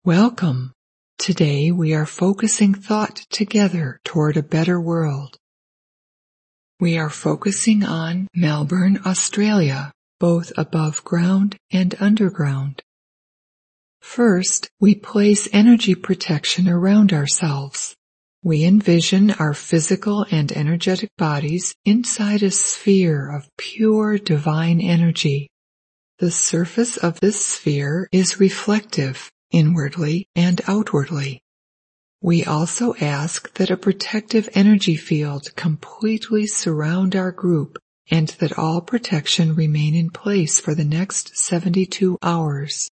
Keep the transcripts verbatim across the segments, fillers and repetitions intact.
Welcome. Today we are focusing thought together toward a better world. We are focusing on Melbourne, Australia, both above ground and underground. First, we place energy protection around ourselves. We envision our physical and energetic bodies inside a sphere of pure divine energy. The surface of this sphere is reflective, inwardly and outwardly. We also ask that a protective energy field completely surround our group and that all protection remain in place for the next seventy-two hours.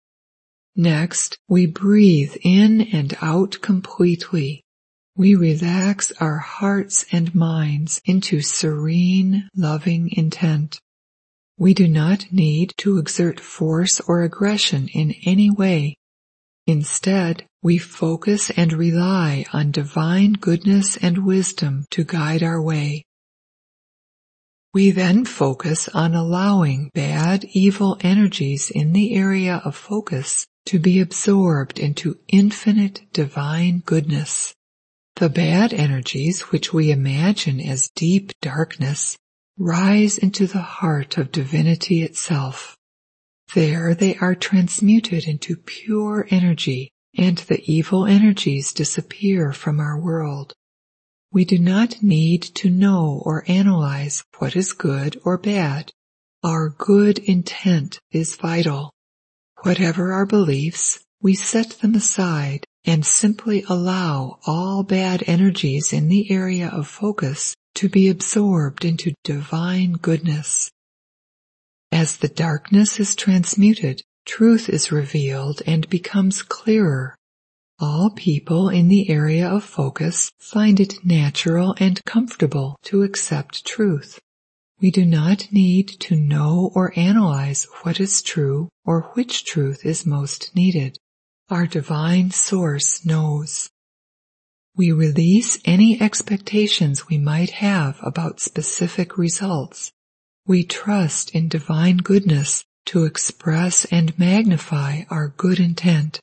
Next, we breathe in and out completely. We relax our hearts and minds into serene, loving intent. We do not need to exert force or aggression in any way. Instead, we focus and rely on divine goodness and wisdom to guide our way. We then focus on allowing bad, evil energies in the area of focus to be absorbed into infinite divine goodness. The bad energies, which we imagine as deep darkness, rise into the heart of divinity itself. There they are transmuted into pure energy, and the evil energies disappear from our world. We do not need to know or analyze what is good or bad. Our good intent is vital. Whatever our beliefs, we set them aside and simply allow all bad energies in the area of focus to be absorbed into divine goodness. As the darkness is transmuted, truth is revealed and becomes clearer. All people in the area of focus find it natural and comfortable to accept truth. We do not need to know or analyze what is true or which truth is most needed. Our divine source knows. We release any expectations we might have about specific results. We trust in divine goodness to express and magnify our good intent.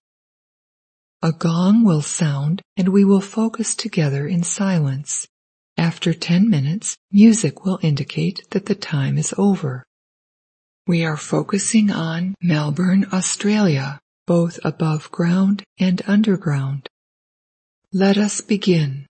A gong will sound and we will focus together in silence. After ten minutes, music will indicate that the time is over. We are focusing on Melbourne, Australia, both above ground and underground. Let us begin.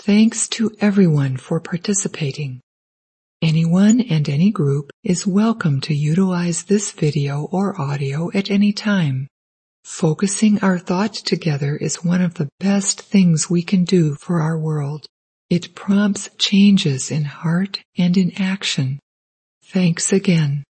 Thanks to everyone for participating. Anyone and any group is welcome to utilize this video or audio at any time. Focusing our thought together is one of the best things we can do for our world. It prompts changes in heart and in action. Thanks again.